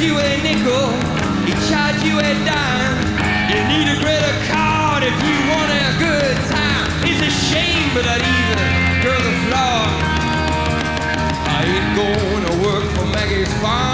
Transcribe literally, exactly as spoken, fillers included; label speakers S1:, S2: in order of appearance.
S1: you a nickel, he charge you a dime. You need a credit card if you want a good time. It's a shame, but I'd even girl the floor. I ain't gonna work for Maggie's farm.